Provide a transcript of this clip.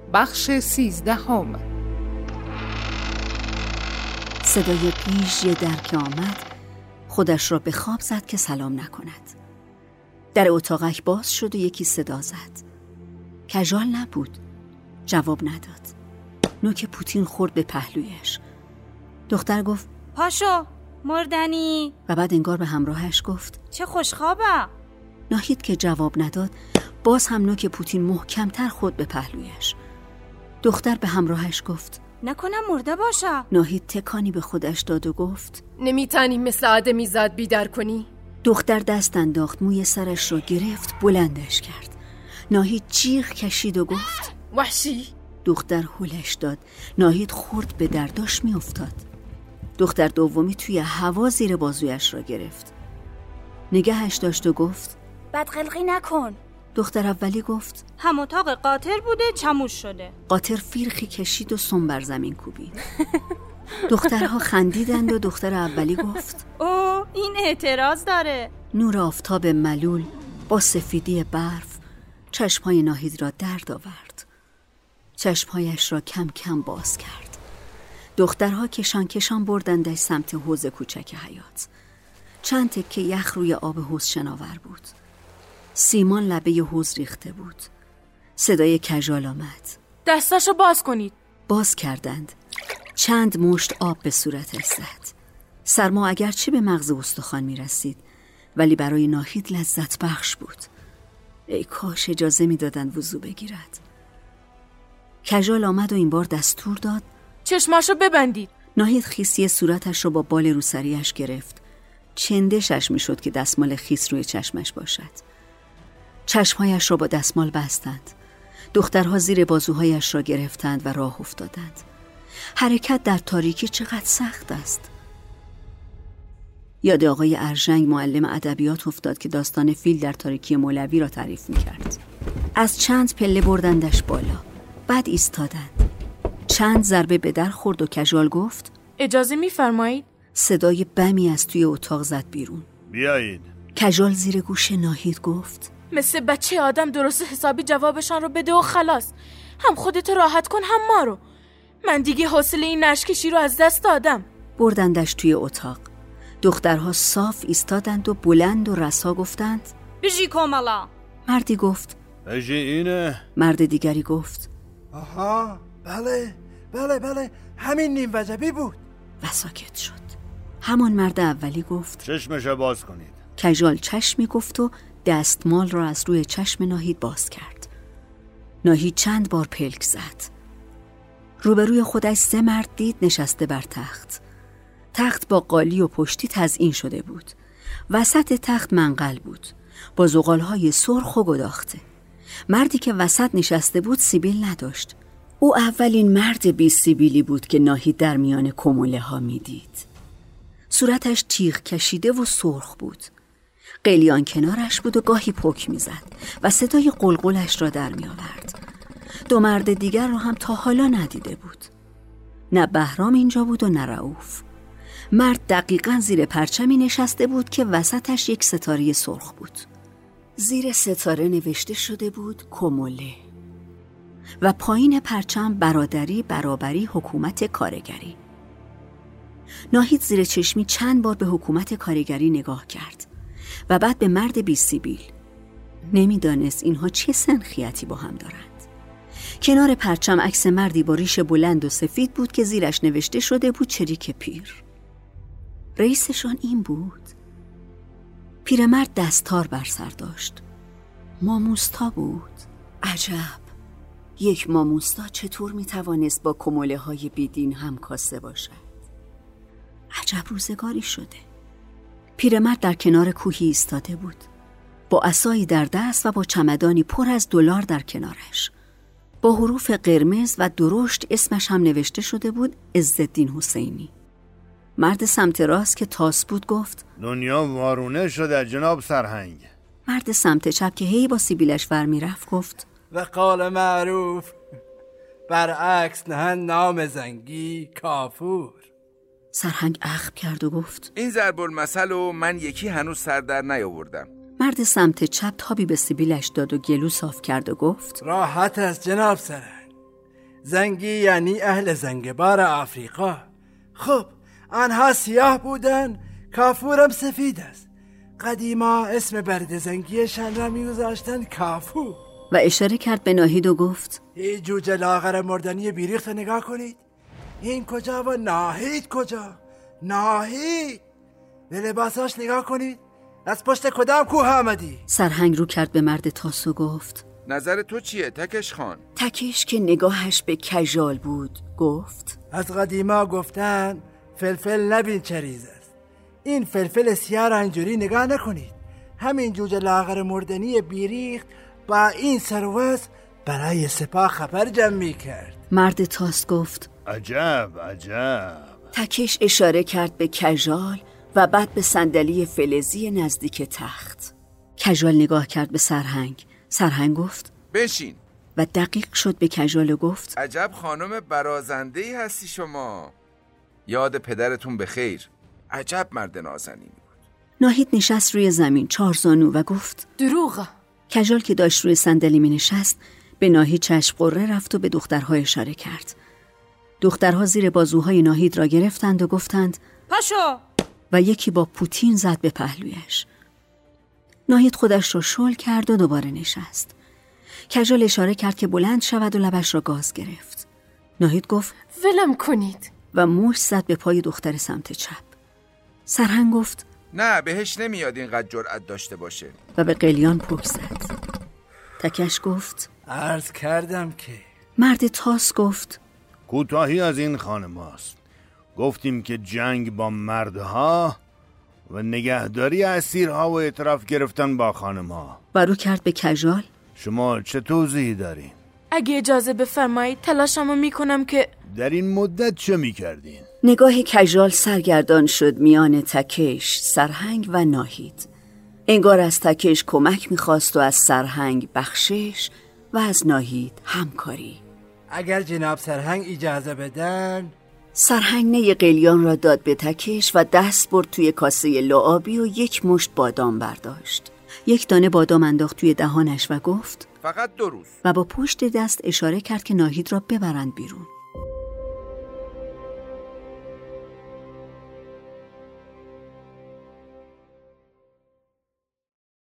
بخش 13. صدای پیش در که آمد خودش را به خواب زد که سلام نکند. در اتاقک باز شد و یکی صدا زد. کژال نبود. جواب نداد. نوک پوتین خورد به پهلویش. دختر گفت پاشو مردنی. و بعد انگار به همراهش گفت چه خوشخوابم. ناهید که جواب نداد باز هم نوک پوتین محکمتر خورد به پهلویش. دختر به همراهش گفت نکنم مرده باشم. ناهید تکانی به خودش داد و گفت نمیتونی مثل آدمی زاد بیدار کنی؟ دختر دست انداخت، موی سرش را گرفت، بلندش کرد. ناهید جیغ کشید و گفت وحشی. دختر هلش داد. ناهید خورد به درداش می افتاد. دختر دومی توی هوا زیر بازویش را گرفت. نگهش داشت و گفت بدقلقی نکن. دختر اولی گفت هم اتاق قاطر بوده چموش شده. قاطر فیرخی کشید و سم بر زمین کوبید. دخترها خندیدند و دختر اولی گفت اوه این اعتراض داره. نور آفتاب ملول با سفیدی برف چشمهای ناهید را درد آورد. چشمهایش را کم کم باز کرد. دخترها کشان کشان بردندش سمت حوض کوچک حیاط. چند تکه یخ روی آب حوض شناور بود. سیمان لبه حوض ریخته بود. صدای کژال آمد. دستاشو باز کنید. باز کردند. چند مشت آب به صورتش زد. سرما اگرچه به مغز استخوان می رسید ولی برای ناهید لذت بخش بود. ای کاش اجازه می دادند وضو بگیرد. کژال آمد و این بار دستور داد چشماشو ببندید. ناهید خیسی صورتش رو با بال روسریش گرفت. چندشش می شد که دستمال خیس روی چشمش باشد. چشمهایش را با دستمال بستند. دخترها زیر بازوهایش را گرفتند و راه افتادند. حرکت در تاریکی چقدر سخت است. یاد آقای ارژنگ معلم ادبیات افتاد که داستان فیل در تاریکی مولوی را تعریف می‌کرد. از چند پله بردندش بالا. بعد ایستادند. چند ضربه به در خورد و کژال گفت اجازه می‌فرمایید؟ صدای بمی از توی اتاق زد بیرون. بیایید. کژال زیر گوش ناهید گفت مثل بچه آدم درست حسابی جوابشان رو بده و خلاص. هم خودت راحت کن هم ما رو. من دیگه حوصله این نشکشی رو از دست دادم. بردندش توی اتاق. دخترها صاف ایستادند و بلند و رسا گفتند بجی کاملا. مردی گفت بجی اینه. مرد دیگری گفت آها بله همین نیم وجبی بود. و ساکت شد. همان مرد اولی گفت چشمشو باز کنید. کژال چشمی گفت و دستمال را از روی چشم ناهید باز کرد. ناهید چند بار پلک زد. روبروی خودش 3 مرد دید نشسته بر تخت. تخت با قالی و پشتی تزیین شده بود. وسط تخت منقل بود با زغالهای سرخ و گداخته. مردی که وسط نشسته بود سیبیل نداشت. او اولین مرد بی سیبیلی بود که ناهید در میان کموله ها می دید. صورتش تیغ کشیده و سرخ بود. قلیان کنارش بود و گاهی پک می زد و صدای قلقلش را در می آورد. 2 مرد دیگر را هم تا حالا ندیده بود. نه بهرام اینجا بود و نه رؤوف. مرد دقیقاً زیر پرچمی نشسته بود که وسطش یک ستاره سرخ بود. زیر ستاره نوشته شده بود کموله و پایین پرچم برابری حکومت کارگری. ناهید زیر چشمی چند بار به حکومت کارگری نگاه کرد و بعد به مرد بی سیبیل. نمیدانست اینها چه سنخیتی با هم دارند. کنار پرچم عکس مردی با ریش بلند و سفید بود که زیرش نوشته شده بود چریک پیر. رئیسشان این بود. پیرمرد دستار بر سر داشت. ماموستا بود. عجب، یک ماموستا چطور میتوانست با کموله های بیدین همکاسه باشد؟ عجب روزگاری شده. پیرمرد در کنار کوهی ایستاده بود با عصایی در دست و با چمدانی پر از دلار در کنارش. با حروف قرمز و درشت اسمش هم نوشته شده بود عزالدین حسینی. مرد سمت راست که تاس بود گفت دنیا وارونه شده جناب سرهنگ. مرد سمت چپ که هی با سیبیلش ور رفت گفت و قال معروف برعکس نهن نام زنگی کافور. سرهنگ اخم کرد و گفت این ضرب المثل و من یکی هنوز سر در نیاوردم. مرد سمت چپ تابی به سیبیلش داد و گلو صاف کرد و گفت راحت است جناب سرهنگ. زنگی یعنی اهل زنگبار آفریقا. خب آنها سیاه بودن، کافورم سفید است. قدیما اسم برد زنگیشان را میگذاشتن کافور. و اشاره کرد به ناهید و گفت این جوجه لاغر مردنی بیریخت نگاه کنید. این کجا و ناهید کجا؟ ناهید به لباساش نگاه کنید. از پشت کدام کوه آمدی؟ سرهنگ رو کرد به مرد تاس و گفت نظر تو چیه تکش خان؟ تکش که نگاهش به کژال بود گفت از قدیما گفتن فلفل نبین چریز است. این فلفل سیاه را اینجوری نگاه نکنید. همین جوجه لاغر مردنی بیریخت با این سروس برای سپاه خبر جمع می کرد. مرد تاس گفت عجب عجب. تکش اشاره کرد به کژال و بعد به صندلی فلزی نزدیک تخت. کژال نگاه کرد به سرهنگ. سرهنگ گفت بشین. و دقیق شد به کژال و گفت عجب خانم برازنده‌ای هستی شما. یاد پدرتون بخیر. عجب مرد نازنینی بود. ناهید نشست روی زمین 4 زانو و گفت دروغه. کژال که داشت روی صندلی می نشست به ناهید چشم قره رفت و به دخترها اشاره کرد. دخترها زیر بازوهای ناهید را گرفتند و گفتند پاشو. و یکی با پوتین زد به پهلویش. ناهید خودش را شل کرد و دوباره نشست. کژال اشاره کرد که بلند شود و لبش را گاز گرفت. ناهید گفت ولم کنید و مشت زد به پای دختر سمت چپ. سرهنگ گفت نه بهش نمیاد اینقدر جرأت داشته باشه. و به قلیان پک زد. تکش گفت عرض کردم که. مرد تاس گفت کوتاهی از این خانم هاست. گفتیم که جنگ با مردها و نگهداری اسیرها و اعتراف گرفتن با خانم ها. و رو کرد به کژال. شما چه توضیحی دارین؟ اگه اجازه بفرمایید تلاشمو میکنم که در این مدت چه میکردین؟ نگاه کژال سرگردان شد میان تکش، سرهنگ و ناهید. انگار از تکش کمک میخواست و از سرهنگ بخشش و از ناهید همکاری. اگر جناب سرهنگ اجازه بدن. سرهنگ نی قلیان را داد به تکش و دست برد توی کاسه لعابی و 1 مشت بادام برداشت. 1 دانه بادام انداخت توی دهانش و گفت فقط 2 روز. و با پشت دست اشاره کرد که ناهید را ببرند بیرون.